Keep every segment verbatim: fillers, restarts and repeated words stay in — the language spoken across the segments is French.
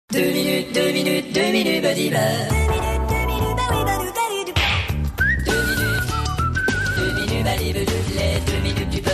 Deux minutes, deux minutes, deux minutes, badiba. Deux minutes, deux minutes, deux minutes, badiba, deux minutes du peuple.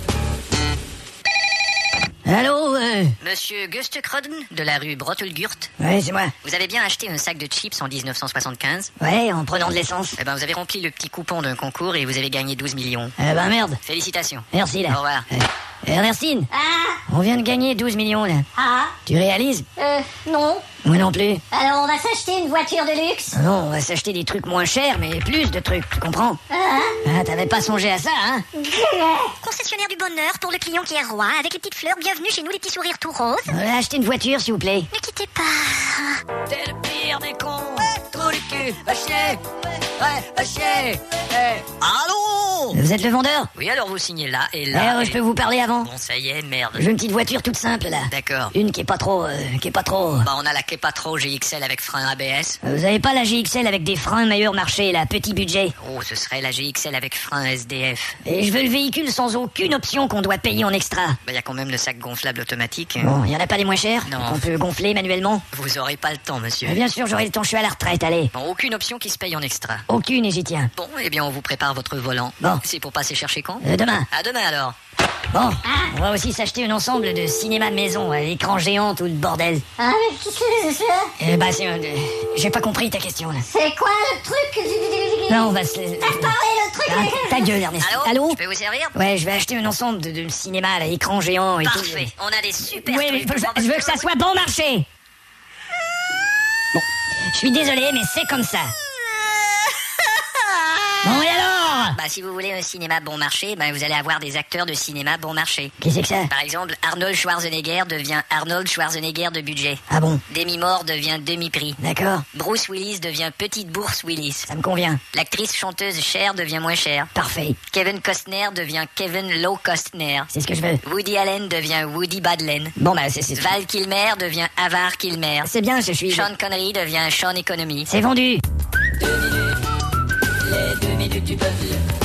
Allô, euh... Monsieur Gustekrodden, de la rue Brottelgurt. Ouais, c'est moi. Vous avez bien acheté un sac de chips en dix-neuf cent soixante-quinze? Ouais, en prenant de l'essence. Eh ben, vous avez rempli le petit coupon d'un concours et vous avez gagné douze millions. Eh ben merde. Félicitations. Merci, là. Au revoir. Euh, Ernestine, Ah, on vient de gagner douze millions, là. ah, Tu réalises? euh, non. Moi non plus. Alors on va s'acheter une voiture de luxe. Non, on va s'acheter des trucs moins chers, mais plus de trucs, tu comprends? Hein? Ah, t'avais pas songé à ça, hein? Concessionnaire du bonheur pour le client qui est roi, avec les petites fleurs, bienvenue chez nous, les petits sourires tout roses. On va acheter une voiture, s'il vous plaît. Ne quittez pas. T'es le pire des cons. Trou du cul, va chier. Ouais, va chier. Hey. Allô? Vous êtes le vendeur? Oui, alors vous signez là et Eh, là. oh, et- je peux vous parler avant? Bon, ça y est, merde. Je veux une petite voiture toute simple, là. D'accord. Une qui est pas trop... euh, qui est pas trop... Bah, on a la Kepatro G X L avec frein A B S. Vous avez pas la G X L avec des freins meilleur marché, là, petit budget? Oh, ce serait la G X L avec frein S D F. Et je veux le véhicule sans aucune option qu'on doit payer en extra. Bah, y a quand même le sac gonflable automatique. Bon, y en a pas les moins chers? Non. Qu'on peut gonfler manuellement? Vous aurez pas le temps, monsieur. Mais bien sûr, j'aurai le temps, je suis à la retraite, allez. Bon, aucune option qui se paye en extra. Aucune et j'y tiens. Bon, eh bien, on vous prépare votre volant. Bon. C'est pour passer chercher quand? Euh, demain. À demain, alors. Bon, on va aussi s'acheter un ensemble de cinéma de maison, à écran géant, tout le bordel. Ah, mais qu'est-ce que c'est ça? Euh, bah, c'est... euh, j'ai pas compris ta question, là. C'est quoi le truc? Non, on va se... T'as parlé le truc Ah, avec... ta gueule, Ernest. Allô? Allô? Je peux vous servir? Ouais, je vais acheter un ensemble de, de cinéma, là, écran géant et Parfait. tout. On a des super Oui, mais trucs. je, je veux que ça soit bon marché. Bon, je suis désolé, mais c'est comme ça. Bon, et alors? Bah, si vous voulez un cinéma bon marché, bah, vous allez avoir des acteurs de cinéma bon marché. Qu'est-ce que c'est que ça? Par exemple, Arnold Schwarzenegger devient Arnold Schwarzenegger de budget. Ah bon? Demi Moore devient demi-prix. D'accord, Bruce Willis devient petite bourse Willis. ça me convient. L'actrice chanteuse Cher devient moins chère. Parfait, Kevin Costner devient Kevin Low Costner. c'est ce que je veux. Woody Allen devient Woody Badlen. Bon, bah, c'est... c'est- Val Kilmer devient Avar Kilmer. C'est bien, je suis... Sean Connery devient Sean Economy. C'est vendu. Deux minutes, les deux minutes du peuple.